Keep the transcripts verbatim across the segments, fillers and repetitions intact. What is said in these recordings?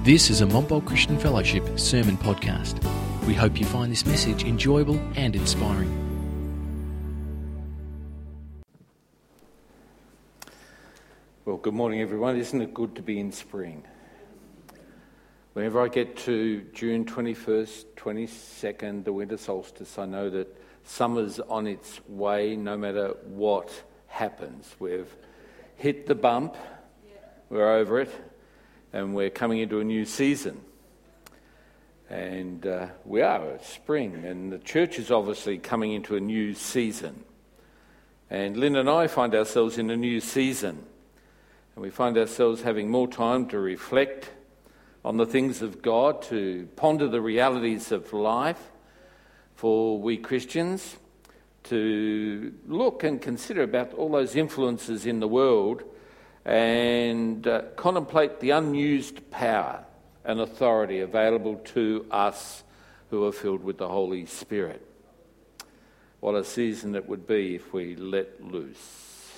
This is a Montbult Christian Fellowship sermon podcast. We hope you find this message enjoyable and inspiring. Well, good morning everyone. Isn't it good to be in spring? Whenever I get to June twenty-first, twenty-second, the winter solstice, I know that summer's on its way no matter what happens. We've hit the bump, we're over it, and we're coming into a new season. And uh, we are, it's spring, and the church is obviously coming into a new season. And Lynn and I find ourselves in a new season. And we find ourselves having more time to reflect on the things of God, to ponder the realities of life for we Christians, to look and consider about all those influences in the world and uh, contemplate the unused power and authority available to us who are filled with the Holy Spirit. What a season it would be if we let loose.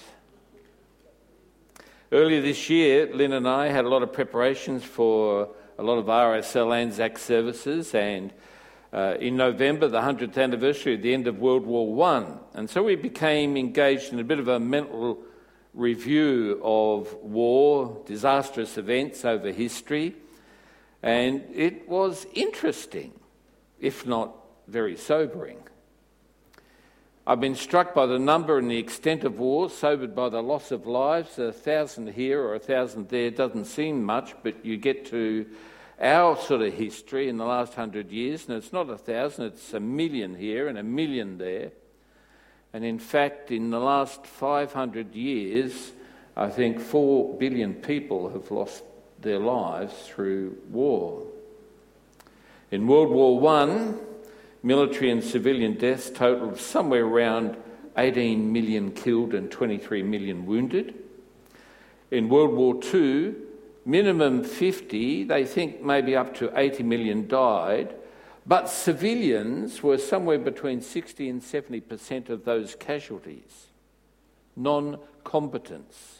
Earlier this year, Lynn and I had a lot of preparations for a lot of R S L Anzac services, and uh, in November, the hundredth anniversary of the end of World War One. And so we became engaged in a bit of a mental review of war, disastrous events over history, and it was interesting, if not very sobering. I've been struck by the number and the extent of wars, sobered by the loss of lives. A thousand here or a thousand there doesn't seem much, but you get to our sort of history in the last hundred years, and it's not a thousand, it's a million here and a million there. And in fact, in the last five hundred years, I think four billion people have lost their lives through war. In World War One, military and civilian deaths totalled somewhere around eighteen million killed and twenty-three million wounded. In World War Two, minimum fifty, they think maybe up to eighty million died, but civilians were somewhere between sixty and seventy percent of those casualties, non-combatants.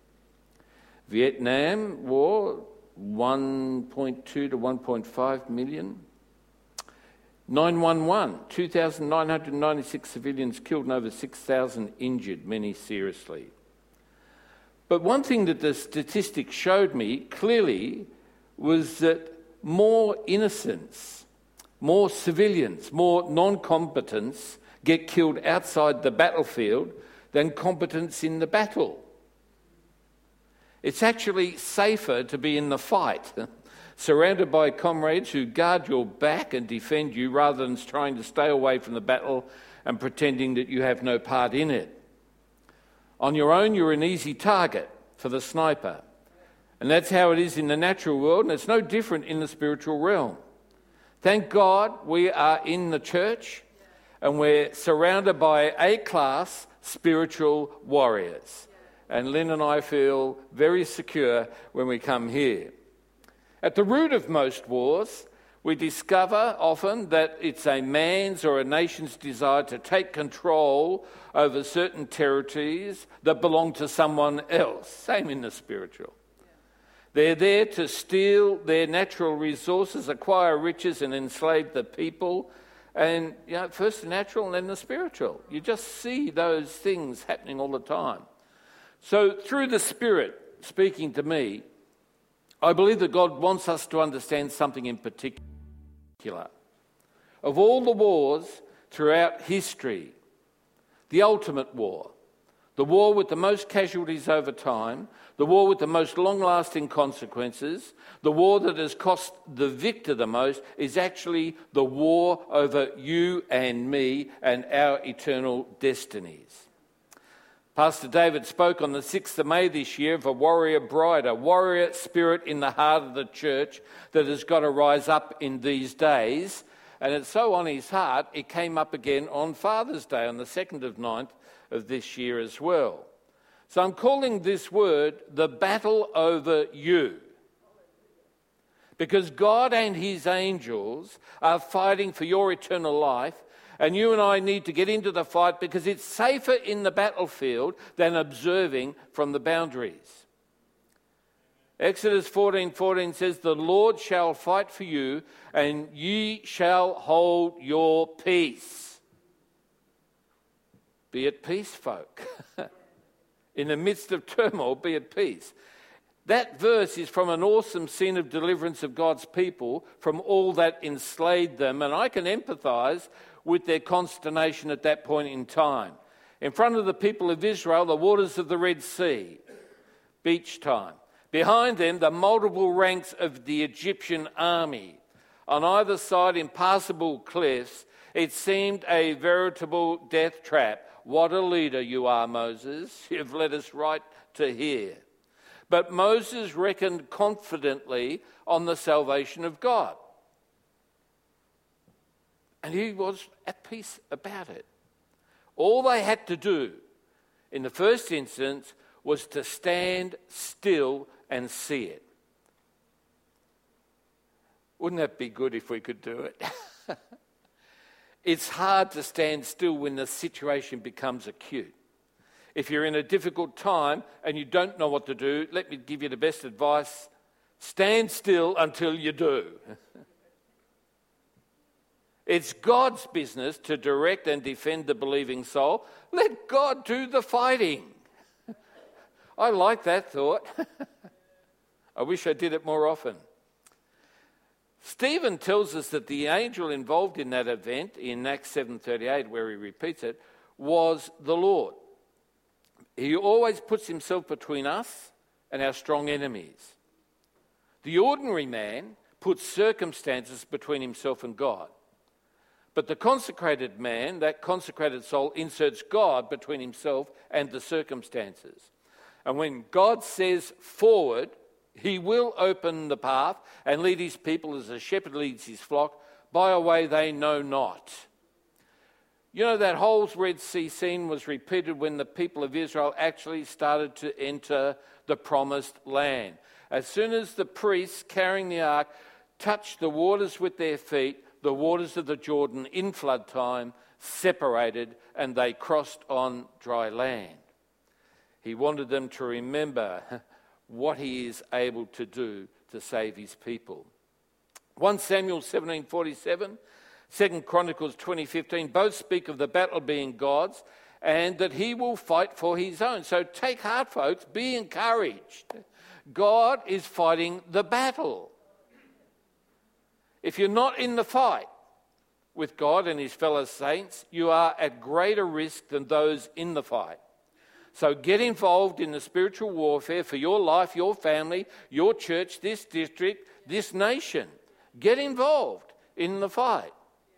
Vietnam War, one point two to one point five million. nine one one, two thousand nine hundred ninety-six civilians killed and over six thousand injured, many seriously. But one thing that the statistics showed me clearly was that more innocents, more civilians, more non-combatants get killed outside the battlefield than combatants in the battle. It's actually safer to be in the fight, surrounded by comrades who guard your back and defend you rather than trying to stay away from the battle and pretending that you have no part in it. On your own, you're an easy target for the sniper. And that's how it is in the natural world, and it's no different in the spiritual realm. Thank God we are in the church and we're surrounded by A-class spiritual warriors. And Lynn and I feel very secure when we come here. At the root of most wars, we discover often that it's a man's or a nation's desire to take control over certain territories that belong to someone else. Same in the spiritual. They're there to steal their natural resources, acquire riches and enslave the people. And, you know, first the natural and then the spiritual. You just see those things happening all the time. So through the Spirit speaking to me, I believe that God wants us to understand something in particular. Of all the wars throughout history, the ultimate war, the war with the most casualties over time, the war with the most long-lasting consequences, the war that has cost the victor the most, is actually the war over you and me and our eternal destinies. Pastor David spoke on the sixth of May this year of a warrior bride, a warrior spirit in the heart of the church that has got to rise up in these days. And it's so on his heart, it came up again on Father's Day, on the second of ninth of this year as well. So I'm calling this word the battle over you. Because God and his angels are fighting for your eternal life. And you and I need to get into the fight because it's safer in the battlefield than observing from the boundaries. Exodus fourteen fourteen says, "The Lord shall fight for you, and ye shall hold your peace." Be at peace, folk. In the midst of turmoil, be at peace. That verse is from an awesome scene of deliverance of God's people from all that enslaved them, and I can empathise with their consternation at that point in time. In front of the people of Israel, the waters of the Red Sea, beach time. Behind them, the multiple ranks of the Egyptian army. On either side, impassable cliffs. It seemed a veritable death trap. What a leader you are, Moses. You've led us right to here. But Moses reckoned confidently on the salvation of God. And he was at peace about it. All they had to do in the first instance was to stand still and see it. Wouldn't that be good if we could do it? It's hard to stand still when the situation becomes acute. If you're in a difficult time and you don't know what to do, let me give you the best advice. Stand still until you do. It's God's business to direct and defend the believing soul. Let God do the fighting. I like that thought. I wish I did it more often. Stephen tells us that the angel involved in that event, in Acts seven thirty-eight, where he repeats it, was the Lord. He always puts himself between us and our strong enemies. The ordinary man puts circumstances between himself and God. But the consecrated man, that consecrated soul, inserts God between himself and the circumstances. And when God says forward, he will open the path and lead his people as a shepherd leads his flock by a way they know not. You know, that whole Red Sea scene was repeated when the people of Israel actually started to enter the promised land. As soon as the priests carrying the ark touched the waters with their feet, the waters of the Jordan in flood time separated and they crossed on dry land. He wanted them to remember what he is able to do to save his people. First Samuel seventeen forty-seven, Second Chronicles twenty fifteen, both speak of the battle being God's and that he will fight for his own. So take heart, folks, be encouraged. God is fighting the battle. If you're not in the fight with God and his fellow saints, you are at greater risk than those in the fight. So get involved in the spiritual warfare for your life, your family, your church, this district, this nation. Get involved in the fight.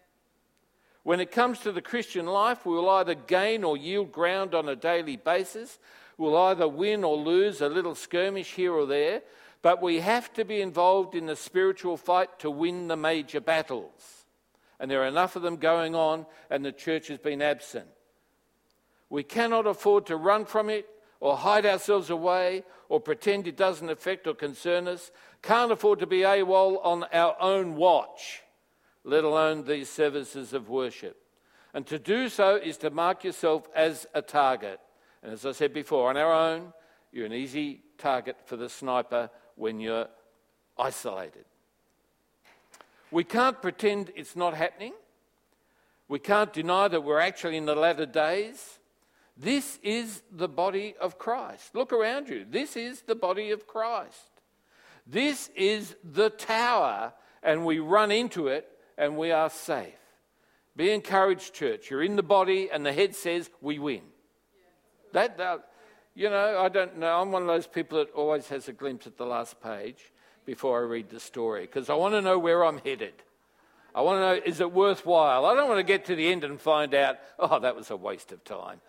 When it comes to the Christian life, we'll either gain or yield ground on a daily basis. We'll either win or lose a little skirmish here or there. But we have to be involved in the spiritual fight to win the major battles. And there are enough of them going on, and the church has been absent. We cannot afford to run from it or hide ourselves away or pretend it doesn't affect or concern us. Can't afford to be AWOL on our own watch, let alone these services of worship. And to do so is to mark yourself as a target. And as I said before, on our own, you're an easy target for the sniper when you're isolated. We can't pretend it's not happening. We can't deny that we're actually in the latter days. This is the body of Christ. Look around you. This is the body of Christ. This is the tower, and we run into it, and we are safe. Be encouraged, church. You're in the body, and the head says, we win. That, that, you know, I don't know. I'm one of those people that always has a glimpse at the last page before I read the story, because I want to know where I'm headed. I want to know, is it worthwhile? I don't want to get to the end and find out, oh, that was a waste of time.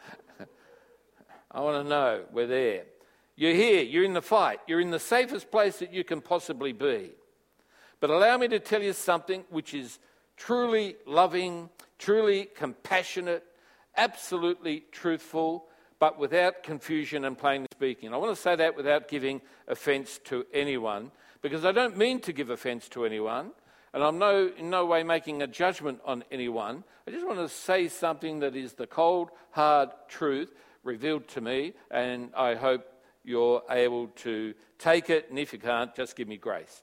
I want to know we're there. You're here. You're in the fight. You're in the safest place that you can possibly be. But allow me to tell you something which is truly loving, truly compassionate, absolutely truthful, but without confusion and plainly speaking. I want to say that without giving offence to anyone, because I don't mean to give offence to anyone, and I'm no, in no way making a judgment on anyone. I just want to say something that is the cold, hard truth revealed to me, and I hope you're able to take it, and if you can't, just give me grace.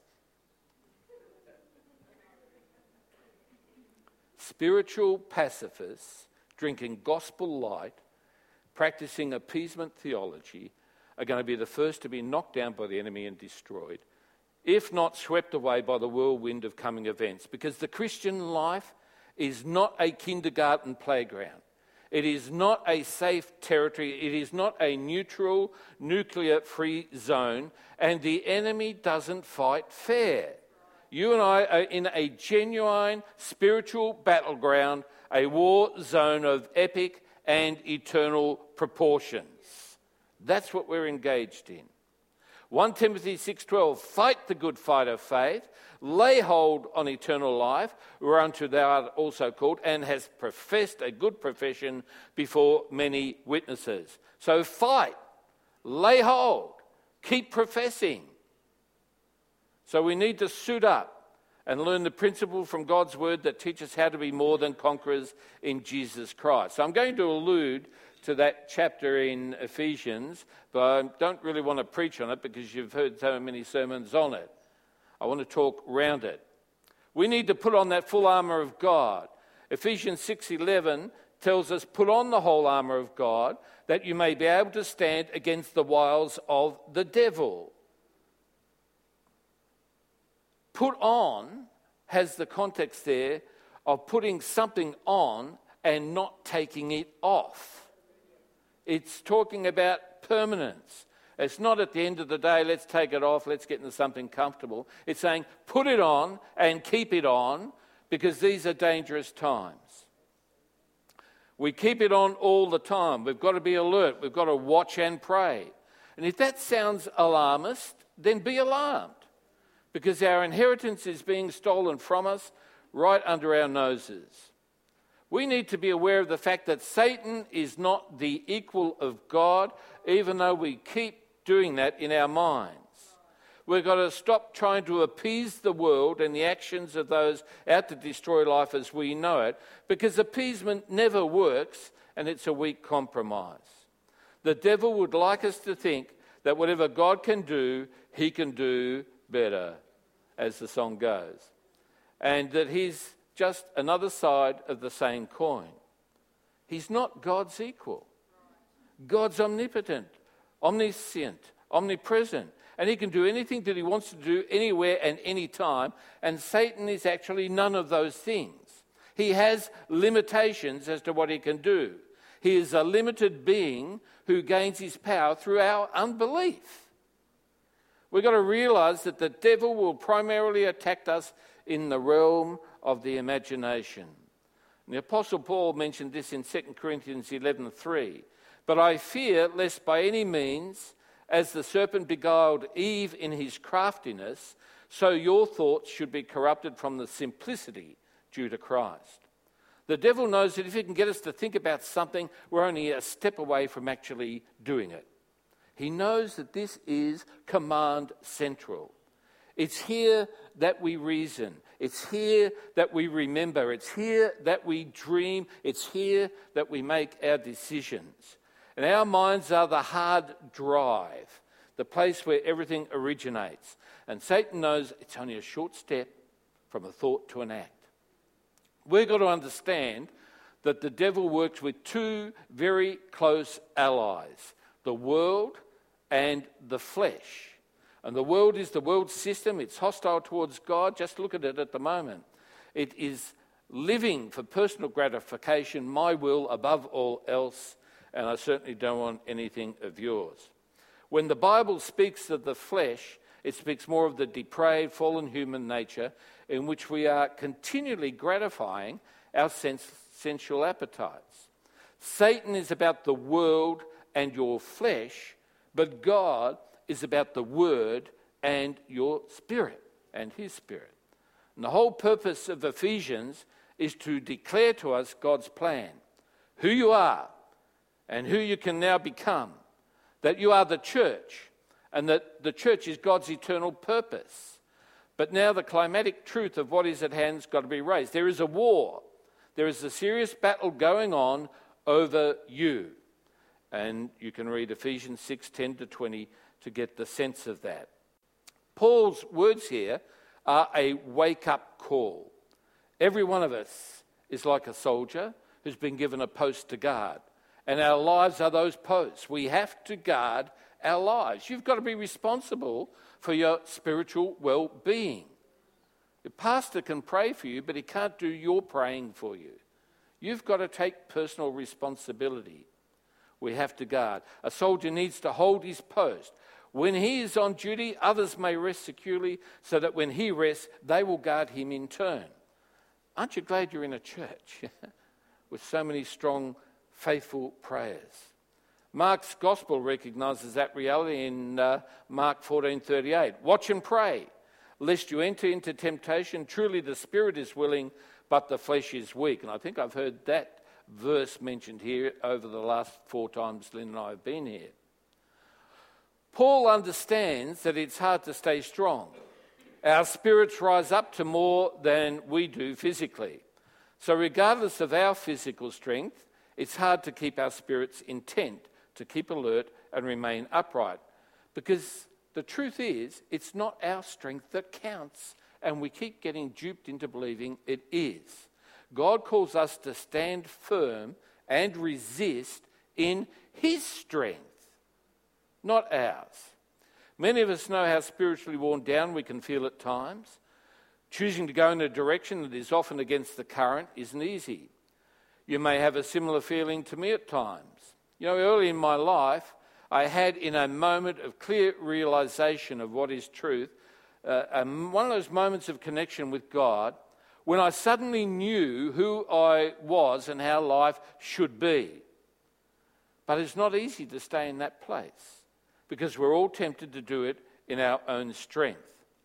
Spiritual pacifists drinking gospel light, practicing appeasement theology, are going to be the first to be knocked down by the enemy and destroyed, if not swept away by the whirlwind of coming events. Because the Christian life is not a kindergarten playground. It is not a safe territory. It is not a neutral, nuclear-free zone. And the enemy doesn't fight fair. You and I are in a genuine spiritual battleground, a war zone of epic and eternal proportions. That's what we're engaged in. First Timothy six twelve, fight the good fight of faith, lay hold on eternal life, whereunto thou art also called, and hast professed a good profession before many witnesses. So fight, lay hold, keep professing. So we need to suit up and learn the principle from God's word that teaches how to be more than conquerors in Jesus Christ. So I'm going to allude to that chapter in Ephesians, but I don't really want to preach on it because you've heard so many sermons on it. I want to talk round it. We need to put on that full armour of God. Ephesians six eleven tells us, put on the whole armour of God, that you may be able to stand against the wiles of the devil. Put on has the context there of putting something on and not taking it off. It's talking about permanence. It's not at the end of the day, let's take it off, let's get into something comfortable. It's saying, put it on and keep it on, because these are dangerous times. We keep it on all the time. We've got to be alert. We've got to watch and pray. And if that sounds alarmist, then be alarmed, because our inheritance is being stolen from us right under our noses. We need to be aware of the fact that Satan is not the equal of God, even though we keep doing that in our minds. We've got to stop trying to appease the world and the actions of those out to destroy life as we know it, because appeasement never works and it's a weak compromise. The devil would like us to think that whatever God can do, he can do better, as the song goes, and that he's just another side of the same coin. He's not God's equal. God's omnipotent, omniscient, omnipresent, and he can do anything that he wants to do anywhere and any time, and Satan is actually none of those things. He has limitations as to what he can do. He is a limited being who gains his power through our unbelief. We've got to realise that the devil will primarily attack us in the realm of the imagination. And the Apostle Paul mentioned this in Second Corinthians eleven three. But I fear lest by any means, as the serpent beguiled Eve in his craftiness, so your thoughts should be corrupted from the simplicity due to Christ. The devil knows that if he can get us to think about something, we're only a step away from actually doing it. He knows that this is command central. It's here that we reason. It's here that we remember. It's here that we dream. It's here that we make our decisions. And our minds are the hard drive, the place where everything originates. And Satan knows it's only a short step from a thought to an act. We've got to understand that the devil works with two very close allies, the world and the flesh. And the world is the world system. It's hostile towards God. Just look at it at the moment. It is living for personal gratification, my will above all else, and I certainly don't want anything of yours. When the Bible speaks of the flesh, it speaks more of the depraved, fallen human nature in which we are continually gratifying our sens- sensual appetites. Satan is about the world and your flesh, but God is about the word and your spirit and his spirit. And the whole purpose of Ephesians is to declare to us God's plan, who you are and who you can now become, that you are the church and that the church is God's eternal purpose. But now the climatic truth of what is at hand has got to be raised. There is a war. There is a serious battle going on over you. And you can read Ephesians six, ten to twenty to get the sense of that. Paul's words here are a wake-up call. Every one of us is like a soldier who's been given a post to guard. And our lives are those posts. We have to guard our lives. You've got to be responsible for your spiritual well-being. Your pastor can pray for you, but he can't do your praying for you. You've got to take personal responsibility. We have to guard. A soldier needs to hold his post. When he is on duty, others may rest securely, so that when he rests, they will guard him in turn. Aren't you glad you're in a church with so many strong, faithful prayers? Mark's gospel recognises that reality in uh, Mark fourteen thirty-eight. Watch and pray, lest you enter into temptation. Truly the spirit is willing, but the flesh is weak. And I think I've heard that verse mentioned here over the last four times Lynn and I have been here. Paul understands that it's hard to stay strong. Our spirits rise up to more than we do physically. So regardless of our physical strength, it's hard to keep our spirits intent, to keep alert and remain upright. Because the truth is, it's not our strength that counts, and we keep getting duped into believing it is. God calls us to stand firm and resist in his strength, not ours. Many of us know how spiritually worn down we can feel at times. Choosing to go in a direction that is often against the current isn't easy. You may have a similar feeling to me at times. You know, early in my life, I had in a moment of clear realization of what is truth, uh, um, one of those moments of connection with God, when I suddenly knew who I was and how life should be. But it's not easy to stay in that place, because we're all tempted to do it in our own strength.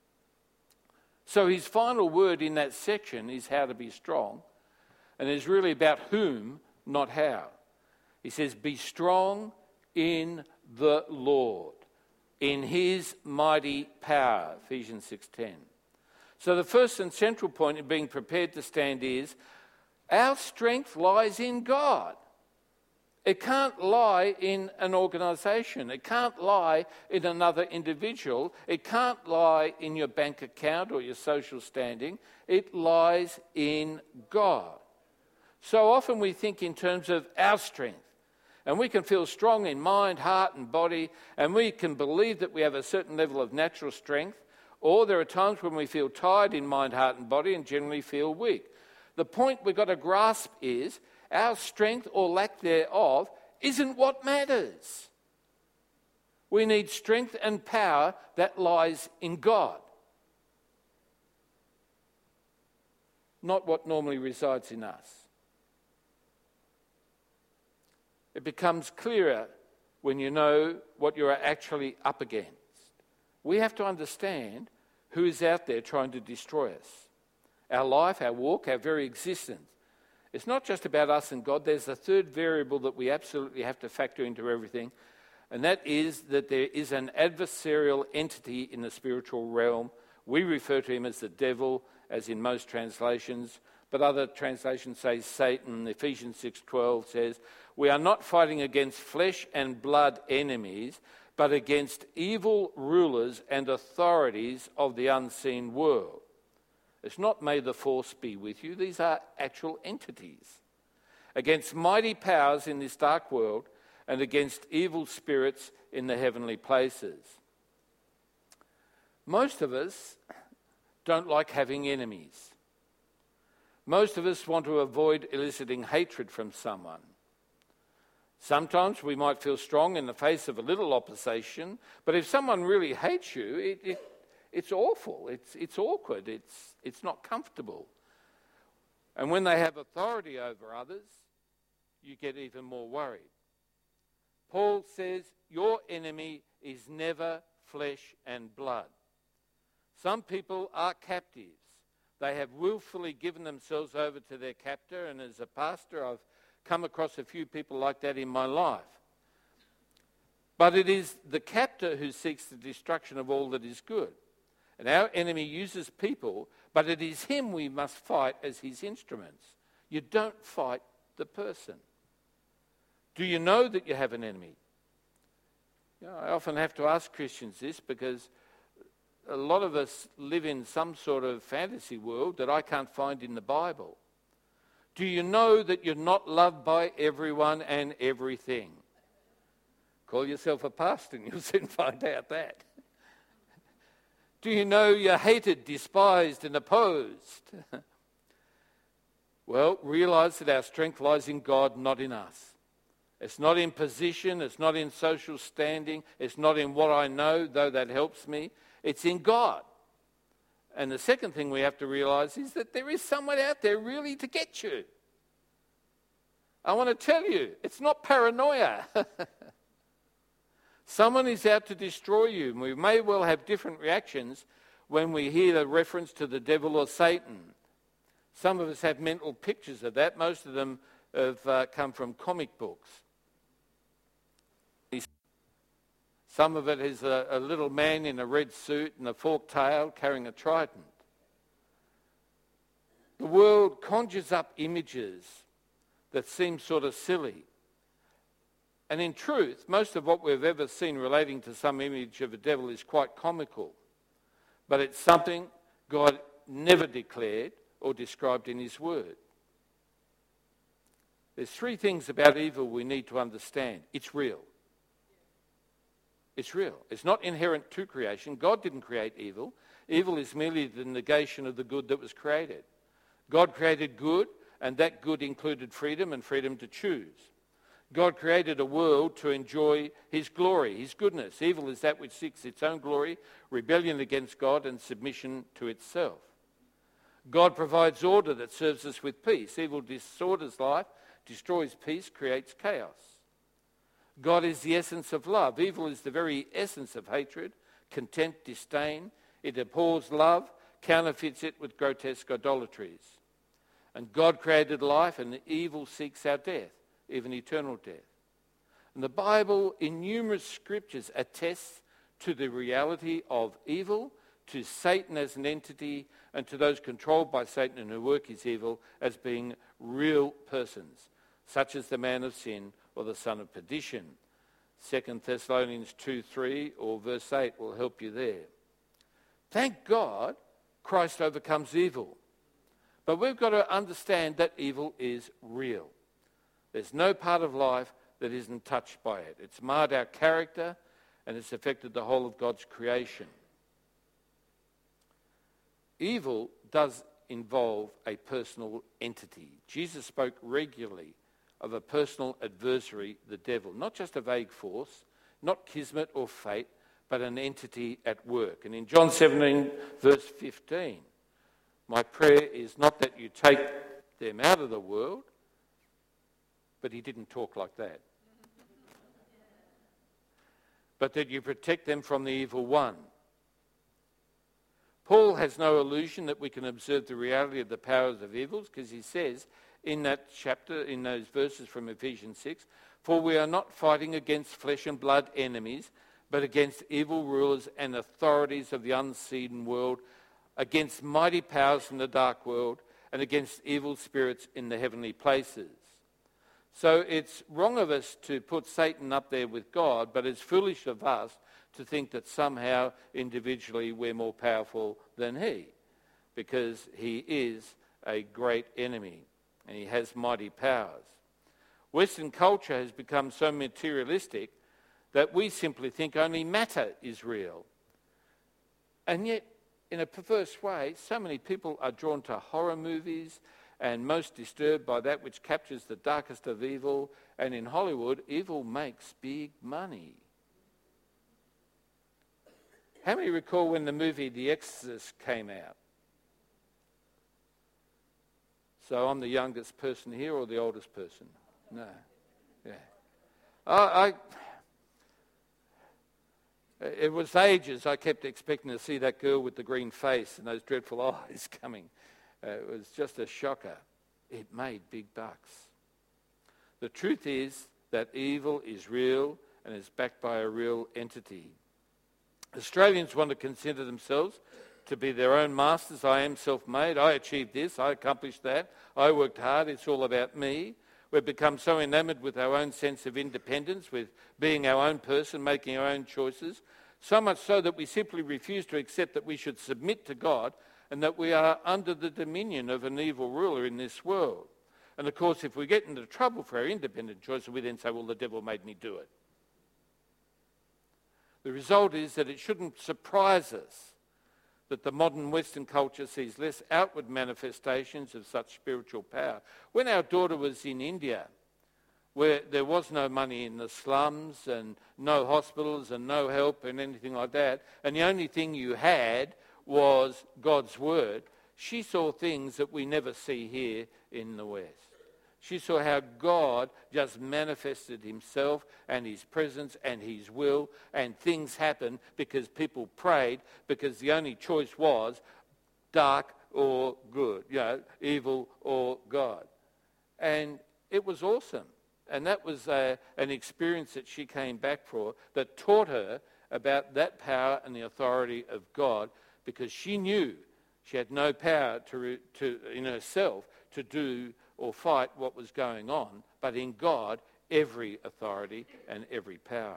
So his final word in that section is how to be strong, and it's really about whom, not how. He says, be strong in the Lord, in his mighty power, Ephesians six ten. So the first and central point in being prepared to stand is, our strength lies in God. It can't lie in an organisation. It can't lie in another individual. It can't lie in your bank account or your social standing. It lies in God. So often we think in terms of our strength. And we can feel strong in mind, heart and body. And we can believe that we have a certain level of natural strength. Or there are times when we feel tired in mind, heart and body and generally feel weak. The point we've got to grasp is, our strength or lack thereof isn't what matters. We need strength and power that lies in God, not what normally resides in us. It becomes clearer when you know what you are actually up against. We have to understand who is out there trying to destroy us. Our life, our walk, our very existence. It's not just about us and God. There's a third variable that we absolutely have to factor into everything, and that is that there is an adversarial entity in the spiritual realm. We refer to him as the devil, as in most translations, but other translations say Satan. Ephesians six twelve says, we are not fighting against flesh and blood enemies, but against evil rulers and authorities of the unseen world. It's not may the force be with you. These are actual entities. Against mighty powers in this dark world and against evil spirits in the heavenly places. Most of us don't like having enemies. Most of us want to avoid eliciting hatred from someone. Sometimes we might feel strong in the face of a little opposition, but if someone really hates you, it, it It's awful, it's it's awkward, it's it's not comfortable. And when they have authority over others, you get even more worried. Paul says, your enemy is never flesh and blood. Some people are captives. They have willfully given themselves over to their captor, and as a pastor, I've come across a few people like that in my life. But it is the captor who seeks the destruction of all that is good. And our enemy uses people, but it is him we must fight as his instruments. You don't fight the person. Do you know that you have an enemy? You know, I often have to ask Christians this because a lot of us live in some sort of fantasy world that I can't find in the Bible. Do you know that you're not loved by everyone and everything? Call yourself a pastor and you'll soon find out that. Do you know you're hated, despised and opposed? Well, realize that our strength lies in God, not in us. It's not in position, it's not in social standing, it's not in what I know, though that helps me. It's in God. And the second thing we have to realize is that there is someone out there really to get you. I want to tell you, it's not paranoia. Someone is out to destroy you. And we may well have different reactions when we hear the reference to the devil or Satan. Some of us have mental pictures of that. Most of them have uh, come from comic books. Some of it is a, a little man in a red suit and a forked tail carrying a trident. The world conjures up images that seem sort of silly. And in truth, most of what we've ever seen relating to some image of a devil is quite comical. But it's something God never declared or described in his word. There's three things about evil we need to understand. It's real. It's real. It's not inherent to creation. God didn't create evil. Evil is merely the negation of the good that was created. God created good, and that good included freedom and freedom to choose. God created a world to enjoy his glory, his goodness. Evil is that which seeks its own glory, rebellion against God, and submission to itself. God provides order that serves us with peace. Evil disorders life, destroys peace, creates chaos. God is the essence of love. Evil is the very essence of hatred, contempt, disdain. It abhors love, counterfeits it with grotesque idolatries. And God created life, and evil seeks our death, even eternal death. And the Bible, in numerous scriptures, attests to the reality of evil, to Satan as an entity, and to those controlled by Satan and who work his evil as being real persons, such as the man of sin or the son of perdition. Second Thessalonians two three or verse eight will help you there. Thank God Christ overcomes evil. But we've got to understand that evil is real. There's no part of life that isn't touched by it. It's marred our character and it's affected the whole of God's creation. Evil does involve a personal entity. Jesus spoke regularly of a personal adversary, the devil. Not just a vague force, not kismet or fate, but an entity at work. And in John seventeen, verse fifteen, my prayer is not that you take them out of the world, but he didn't talk like that. But that you protect them from the evil one. Paul has no illusion that we can observe the reality of the powers of evils, because he says in that chapter, in those verses from Ephesians six, for we are not fighting against flesh and blood enemies, but against evil rulers and authorities of the unseen world, against mighty powers in the dark world, and against evil spirits in the heavenly places. So it's wrong of us to put Satan up there with God, but it's foolish of us to think that somehow individually we're more powerful than he, because he is a great enemy and he has mighty powers. Western culture has become so materialistic that we simply think only matter is real. And yet, in a perverse way, so many people are drawn to horror movies and most disturbed by that which captures the darkest of evil. And in Hollywood, evil makes big money. How many recall when the movie The Exorcist came out? So I'm the youngest person here or the oldest person? No. Yeah. I, I, it was ages I kept expecting to see that girl with the green face and those dreadful eyes coming. Uh, it was just a shocker. It made big bucks. The truth is that evil is real and is backed by a real entity. Australians want to consider themselves to be their own masters. I am self-made. I achieved this. I accomplished that. I worked hard. It's all about me. We've become so enamoured with our own sense of independence, with being our own person, making our own choices, so much so that we simply refuse to accept that we should submit to God and that we are under the dominion of an evil ruler in this world. And of course, if we get into trouble for our independent choices, we then say, well, the devil made me do it. The result is that it shouldn't surprise us that the modern Western culture sees less outward manifestations of such spiritual power. When our daughter was in India, where there was no money in the slums and no hospitals and no help and anything like that, and the only thing you had was God's word, she saw things that we never see here in the West. She saw how God just manifested himself and his presence and his will, and things happened because people prayed, because the only choice was dark or good, you know, evil or God. And it was awesome. And that was uh, an experience that she came back for that taught her about that power and the authority of God, because she knew she had no power to, re- to in herself to do or fight what was going on, but in God, every authority and every power.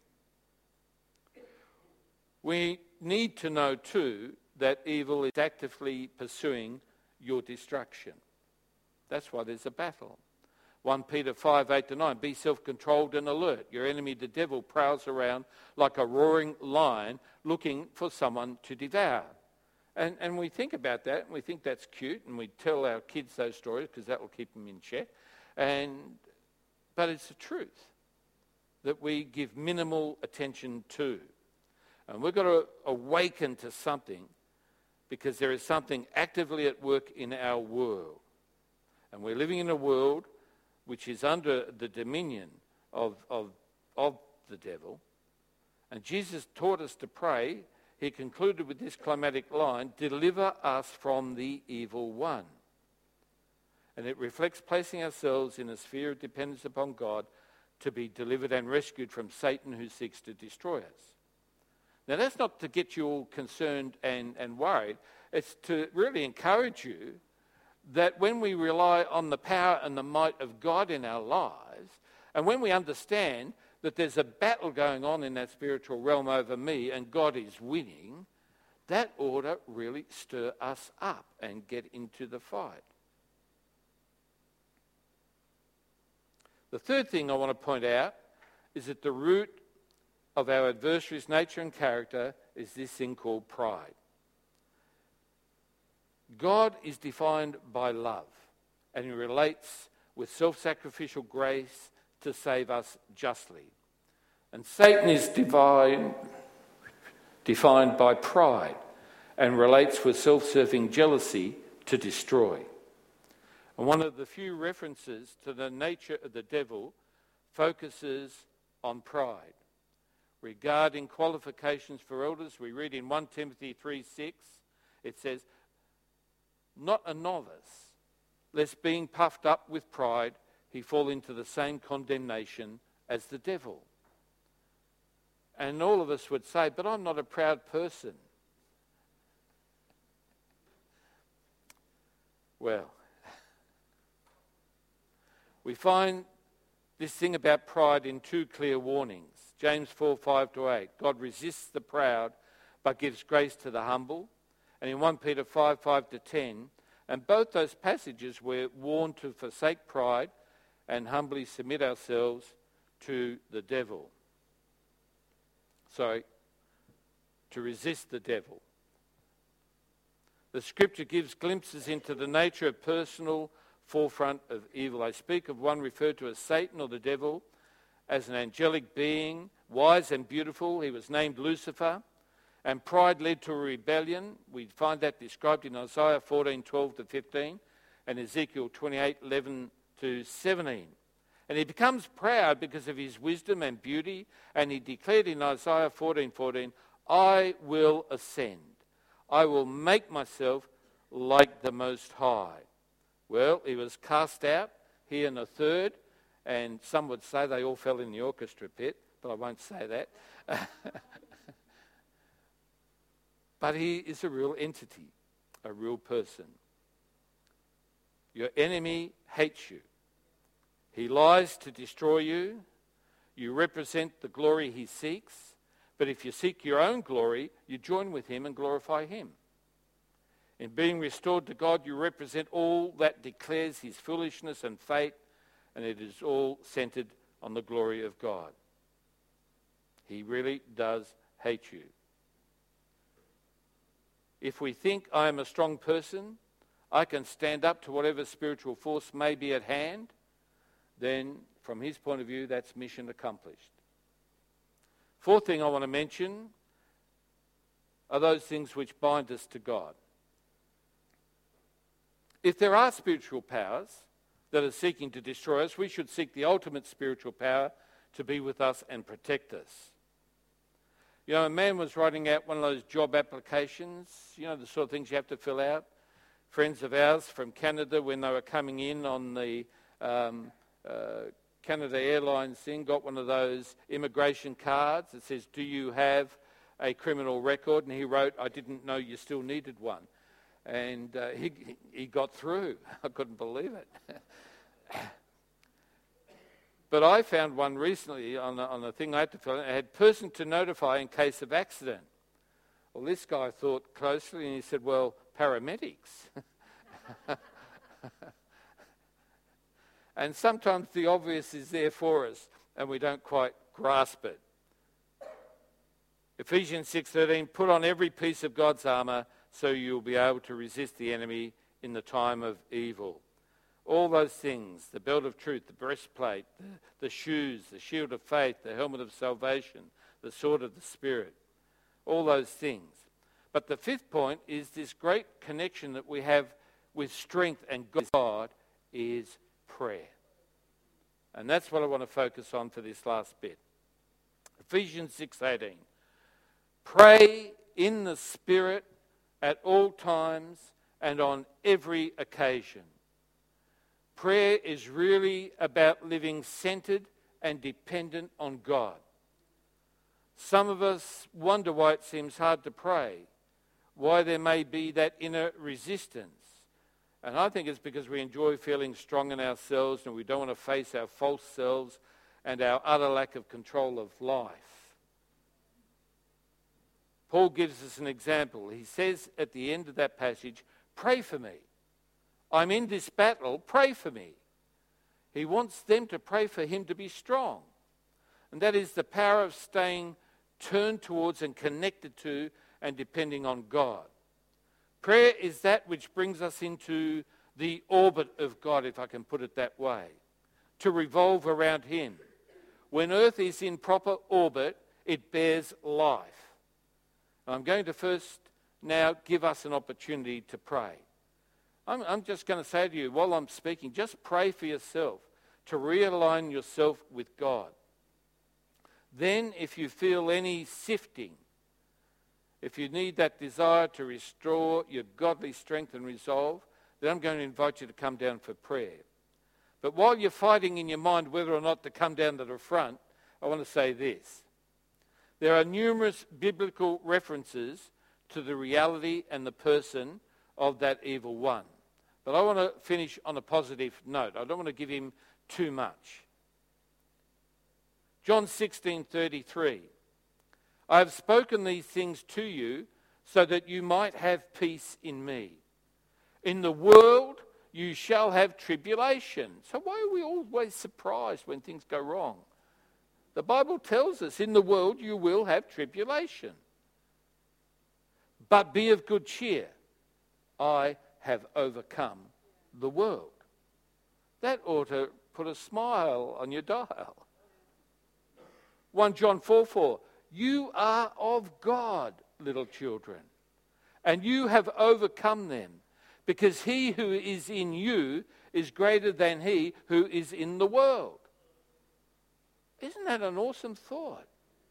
We need to know too that evil is actively pursuing your destruction. That's why there's a battle. First Peter five, eight to nine, be self-controlled and alert. Your enemy, the devil, prowls around like a roaring lion looking for someone to devour. And, and we think about that, and we think that's cute, and we tell our kids those stories because that will keep them in check. And, but it's the truth that we give minimal attention to. And we've got to awaken to something, because there is something actively at work in our world. And we're living in a world which is under the dominion of, of, of the devil. And Jesus taught us to pray. He concluded with this climactic line, deliver us from the evil one. And it reflects placing ourselves in a sphere of dependence upon God to be delivered and rescued from Satan, who seeks to destroy us. Now, that's not to get you all concerned and, and worried. It's to really encourage you that when we rely on the power and the might of God in our lives, and when we understand that there's a battle going on in that spiritual realm over me and God is winning, that ought to really stir us up and get into the fight. The third thing I want to point out is that the root of our adversary's nature and character is this thing called pride. God is defined by love, and he relates with self-sacrificial grace to save us justly. And Satan is divine, defined by pride and relates with self-serving jealousy to destroy. And one of the few references to the nature of the devil focuses on pride. Regarding qualifications for elders, we read in First Timothy three six, it says, not a novice, lest being puffed up with pride, he fall into the same condemnation as the devil. And all of us would say, but I'm not a proud person. Well, we find this thing about pride in two clear warnings. James four, five to eight. God resists the proud, but gives grace to the humble. And in First Peter five, five to ten. And both those passages we're warned to forsake pride and humbly submit ourselves to the devil. Sorry, to resist the devil. The scripture gives glimpses into the nature of personal forefront of evil. I speak of one referred to as Satan or the devil, as an angelic being, wise and beautiful. He was named Lucifer, and pride led to a rebellion. We find that described in Isaiah fourteen, twelve to fifteen, and Ezekiel twenty-eight, eleven to seventeen. And he becomes proud because of his wisdom and beauty, and he declared in Isaiah fourteen, fourteen, I will ascend. I will make myself like the Most High. Well, he was cast out, he and a third, and some would say they all fell in the orchestra pit, but I won't say that. But he is a real entity, a real person. Your enemy hates you. He lies to destroy you. You represent the glory he seeks. But if you seek your own glory, you join with him and glorify him. In being restored to God, you represent all that declares his foolishness and fate, and it is all centered on the glory of God. He really does hate you. If we think I am a strong person, I can stand up to whatever spiritual force may be at hand, then from his point of view, that's mission accomplished. Fourth thing I want to mention are those things which bind us to God. If there are spiritual powers that are seeking to destroy us, we should seek the ultimate spiritual power to be with us and protect us. You know, a man was writing out one of those job applications, you know, the sort of things you have to fill out. Friends of ours from Canada, when they were coming in on the um, uh, Canada Airlines thing, got one of those immigration cards that says, do you have a criminal record? And he wrote, I didn't know you still needed one. And uh, he, he got through. I couldn't believe it. But I found one recently on a, on a thing I had to fill in. I had person to notify in case of accident. Well, this guy thought closely and he said, well, paramedics. And sometimes the obvious is there for us and we don't quite grasp it. Ephesians six thirteen, put on every piece of God's armour so you'll be able to resist the enemy in the time of evil. All those things, the belt of truth, the breastplate, the, the shoes, the shield of faith, the helmet of salvation, the sword of the Spirit, all those things. But the fifth point is this great connection that we have with strength and God is prayer. And that's what I want to focus on for this last bit. Ephesians six eighteen. Pray in the Spirit at all times and on every occasion. Prayer is really about living centered and dependent on God. Some of us wonder why it seems hard to pray, why there may be that inner resistance. And I think it's because we enjoy feeling strong in ourselves and we don't want to face our false selves and our utter lack of control of life. Paul gives us an example. He says at the end of that passage, pray for me. I'm in this battle, pray for me. He wants them to pray for him to be strong. And that is the power of staying turned towards and connected to and depending on God. Prayer is that which brings us into the orbit of God, if I can put it that way, to revolve around him. When earth is in proper orbit, it bears life. I'm going to first now give us an opportunity to pray. I'm, I'm just going to say to you, while I'm speaking, just pray for yourself, to realign yourself with God. Then, if you feel any sifting, if you need that desire to restore your godly strength and resolve, then I'm going to invite you to come down for prayer. But while you're fighting in your mind whether or not to come down to the front, I want to say this. There are numerous biblical references to the reality and the person of that evil one. But I want to finish on a positive note. I don't want to give him too much. John sixteen thirty-three. I have spoken these things to you so that you might have peace in me. In the world you shall have tribulation. So why are we always surprised when things go wrong? The Bible tells us in the world you will have tribulation. But be of good cheer. I have overcome the world. That ought to put a smile on your dial. First John four four. You are of God, little children, and you have overcome them, because he who is in you is greater than he who is in the world. Isn't that an awesome thought?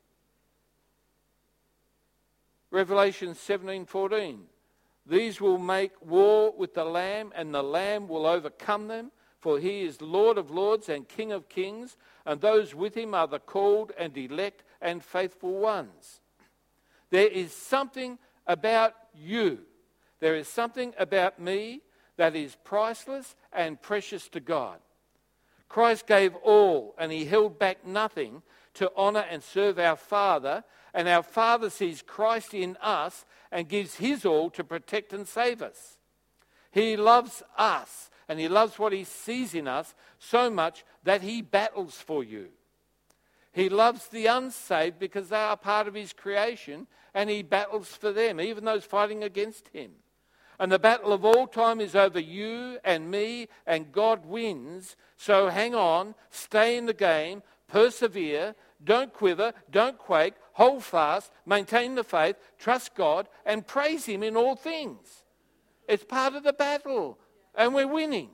Revelation seventeen fourteen. These will make war with the Lamb, and the Lamb will overcome them, for he is Lord of lords and King of kings, and those with him are the called and elect and faithful ones. There is something about you, there is something about me that is priceless and precious to God. Christ gave all, and he held back nothing to honour and serve our Father, and our Father sees Christ in us and gives his all to protect and save us. He loves us, and he loves what he sees in us so much that he battles for you. He loves the unsaved because they are part of his creation, and he battles for them, even those fighting against him. And the battle of all time is over you and me, and God wins. So hang on, stay in the game, persevere, don't quiver, don't quake, hold fast, maintain the faith, trust God, and praise him in all things. It's part of the battle, and we're winning.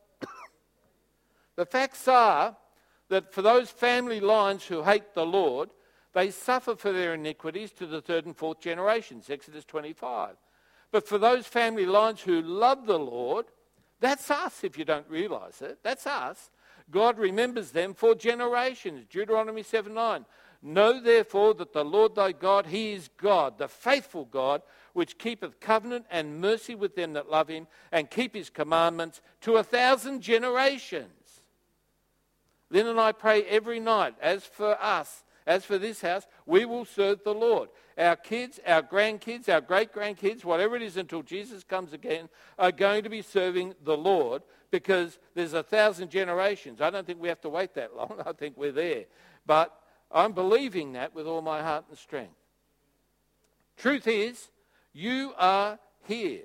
The facts are that for those family lines who hate the Lord, they suffer for their iniquities to the third and fourth generations, Exodus twenty-five. But for those family lines who love the Lord, that's us if you don't realise it. That's us. God remembers them for generations, Deuteronomy seven nine. Know therefore that the Lord thy God, he is God, the faithful God, which keepeth covenant and mercy with them that love him, and keep his commandments to a thousand generations. Lynn and I pray every night, as for us, as for this house, we will serve the Lord. Our kids, our grandkids, our great-grandkids, whatever it is until Jesus comes again, are going to be serving the Lord because there's a thousand generations. I don't think we have to wait that long. I think we're there. But I'm believing that with all my heart and strength. Truth is, you are here.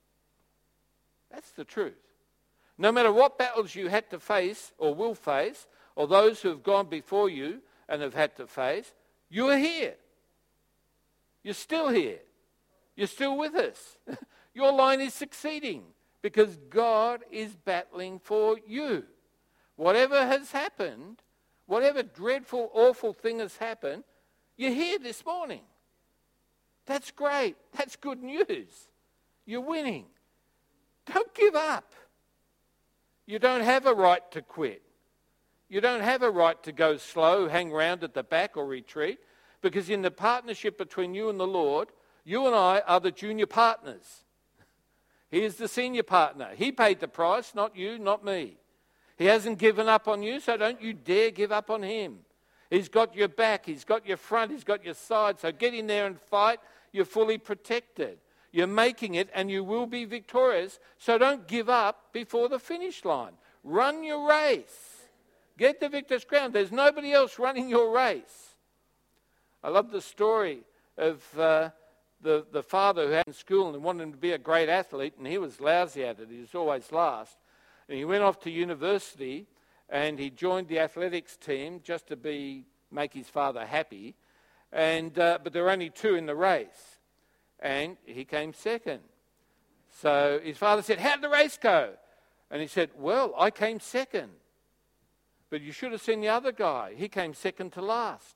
That's the truth. No matter what battles you had to face or will face, or those who have gone before you and have had to face, you are here. You're still here. You're still with us. Your line is succeeding because God is battling for you. Whatever has happened, whatever dreadful, awful thing has happened, you're here this morning. That's great. That's good news. You're winning. Don't give up. You don't have a right to quit. You don't have a right to go slow, hang around at the back or retreat, because in the partnership between you and the Lord, you and I are the junior partners. He is the senior partner. He paid the price, not you, not me. He hasn't given up on you, so don't you dare give up on him. He's got your back, he's got your front, he's got your side, so get in there and fight. You're fully protected. You're making it and you will be victorious, so don't give up before the finish line. Run your race. Get the victor's crown. There's nobody else running your race. I love the story of uh, the, the father who had in school and wanted him to be a great athlete, and he was lousy at it. He was always last. And he went off to university and he joined the athletics team just to be make his father happy. And uh, but there were only two in the race, and he came second. So his father said, "How'd the race go?" And he said, "Well, I came second. But you should have seen the other guy. He came second to last."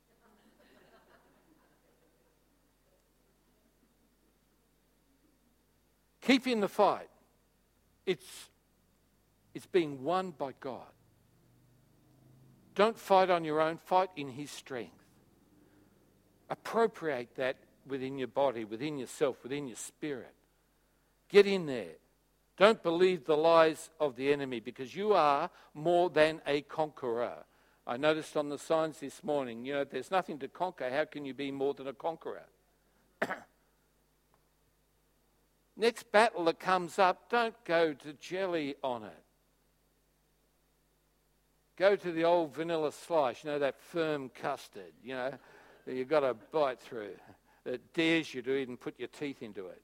Keep in the fight. It's, it's being won by God. Don't fight on your own. Fight in his strength. Appropriate that within your body, within yourself, within your spirit. Get in there. Don't believe the lies of the enemy, because you are more than a conqueror. I noticed on the signs this morning, you know, if there's nothing to conquer, how can you be more than a conqueror? Next battle that comes up, don't go to jelly on it. Go to the old vanilla slice, you know, that firm custard, you know, that you've got to bite through, that dares you to even put your teeth into it.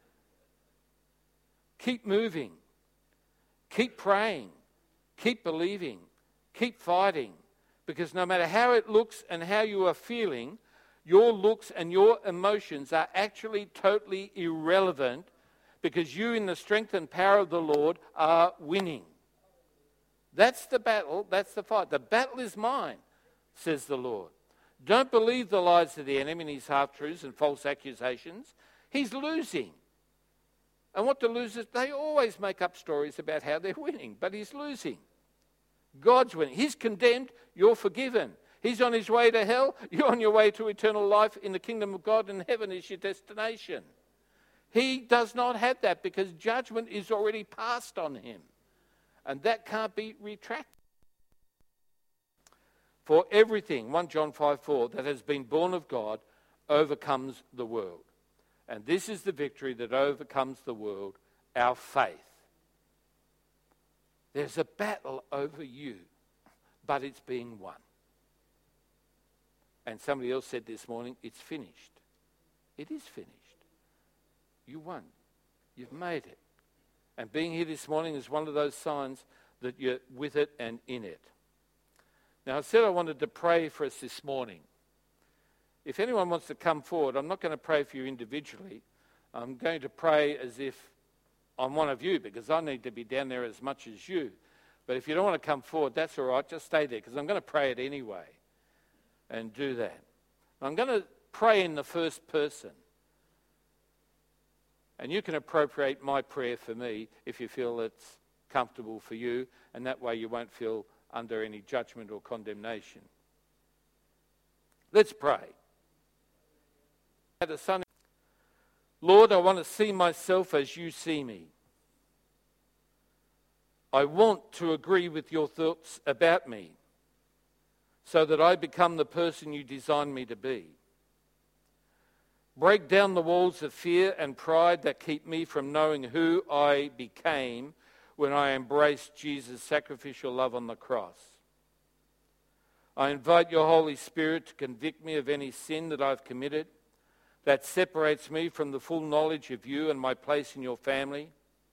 Keep moving. Keep praying. Keep believing. Keep fighting. Because no matter how it looks and how you are feeling, your looks and your emotions are actually totally irrelevant, because you, in the strength and power of the Lord, are winning. That's the battle. That's the fight. The battle is mine, says the Lord. Don't believe the lies of the enemy and his half-truths and false accusations. He's losing. And what the losers, they always make up stories about how they're winning, but he's losing. God's winning. He's condemned, you're forgiven. He's on his way to hell, you're on your way to eternal life in the kingdom of God, and heaven is your destination. He does not have that because judgment is already passed on him. And that can't be retracted. For everything, First John five four, that has been born of God overcomes the world. And this is the victory that overcomes the world, our faith. There's a battle over you, but it's being won. And somebody else said this morning, it's finished. It is finished. You won. You've made it. And being here this morning is one of those signs that you're with it and in it. Now, I said I wanted to pray for us this morning. If anyone wants to come forward, I'm not going to pray for you individually. I'm going to pray as if I'm one of you, because I need to be down there as much as you. But if you don't want to come forward, that's all right. Just stay there, because I'm going to pray it anyway and do that. I'm going to pray in the first person. And you can appropriate my prayer for me if you feel it's comfortable for you, and that way you won't feel under any judgment or condemnation. Let's pray. Lord, I want to see myself as you see me. I want to agree with your thoughts about me so that I become the person you designed me to be. Break down the walls of fear and pride that keep me from knowing who I became when I embraced Jesus' sacrificial love on the cross. I invite your Holy Spirit to convict me of any sin that I've committed that separates me from the full knowledge of you and my place in your family.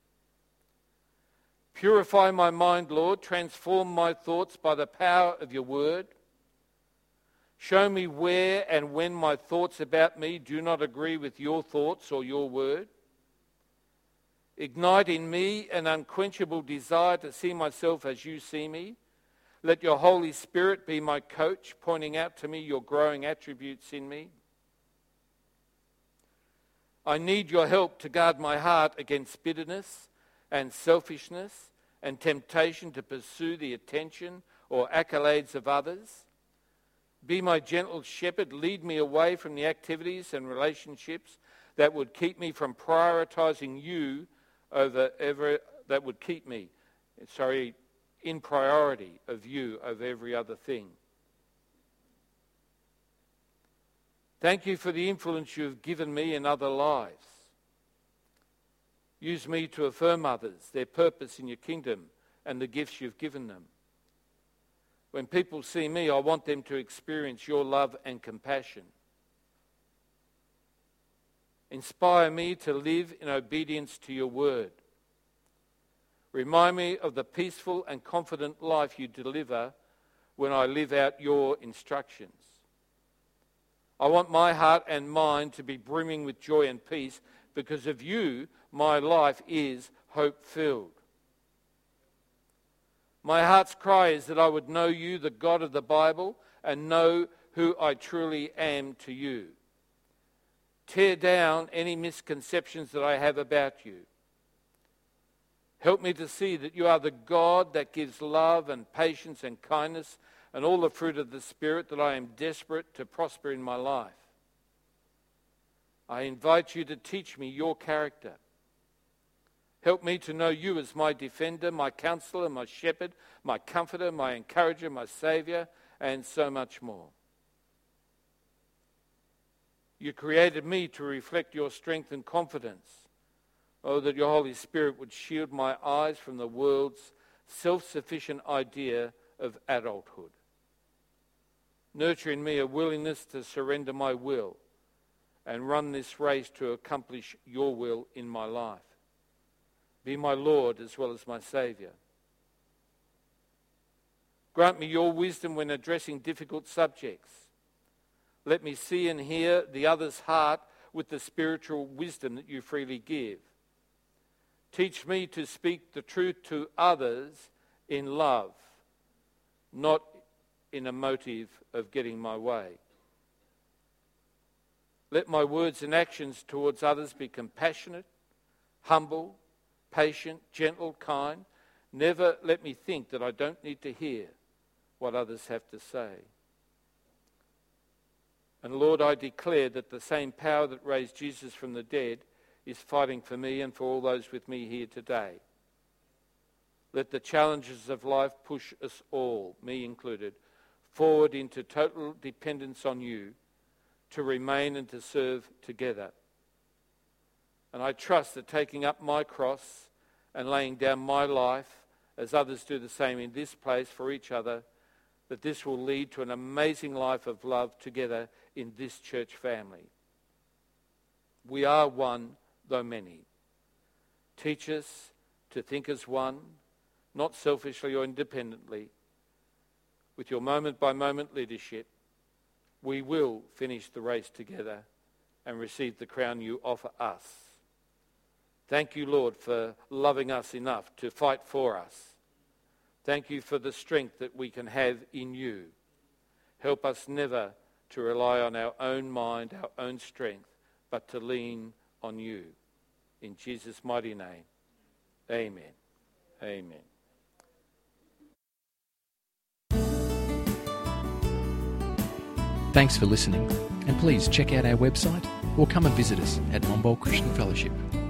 Purify my mind, Lord. Transform my thoughts by the power of your word. Show me where and when my thoughts about me do not agree with your thoughts or your word. Ignite in me an unquenchable desire to see myself as you see me. Let your Holy Spirit be my coach, pointing out to me your growing attributes in me. I need your help to guard my heart against bitterness and selfishness and temptation to pursue the attention or accolades of others. Be my gentle shepherd. Lead me away from the activities and relationships that would keep me from prioritizing you over ever, that would keep me, sorry, in priority of you over every other thing. Thank you for the influence you have given me in other lives. Use me to affirm others, their purpose in your kingdom, and the gifts you've given them. When people see me, I want them to experience your love and compassion. Inspire me to live in obedience to your word. Remind me of the peaceful and confident life you deliver when I live out your instructions. I want my heart and mind to be brimming with joy and peace. Because of you, my life is hope-filled. My heart's cry is that I would know you, the God of the Bible, and know who I truly am to you. Tear down any misconceptions that I have about you. Help me to see that you are the God that gives love and patience and kindness and all the fruit of the Spirit that I am desperate to prosper in my life. I invite you to teach me your character. Help me to know you as my defender, my counselor, my shepherd, my comforter, my encourager, my saviour, and so much more. You created me to reflect your strength and confidence. Oh, that your Holy Spirit would shield my eyes from the world's self-sufficient idea of adulthood. Nurture in me a willingness to surrender my will and run this race to accomplish your will in my life. Be my Lord as well as my Saviour. Grant me your wisdom when addressing difficult subjects. Let me see and hear the other's heart with the spiritual wisdom that you freely give. Teach me to speak the truth to others in love, not in a motive of getting my way. Let my words and actions towards others be compassionate, humble, patient, gentle, kind. Never let me think that I don't need to hear what others have to say. And Lord, I declare that the same power that raised Jesus from the dead is fighting for me and for all those with me here today. Let the challenges of life push us all, me included, forward into total dependence on you to remain and to serve together. And I trust that taking up my cross and laying down my life, as others do the same in this place for each other, that this will lead to an amazing life of love together in this church family. We are one, though many. Teach us to think as one, not selfishly or independently. With your moment-by-moment leadership, we will finish the race together and receive the crown you offer us. Thank you, Lord, for loving us enough to fight for us. Thank you for the strength that we can have in you. Help us never to rely on our own mind, our own strength, but to lean on you. In Jesus' mighty name, amen. Amen. Thanks for listening, and please check out our website or come and visit us at Monbulk Christian Fellowship.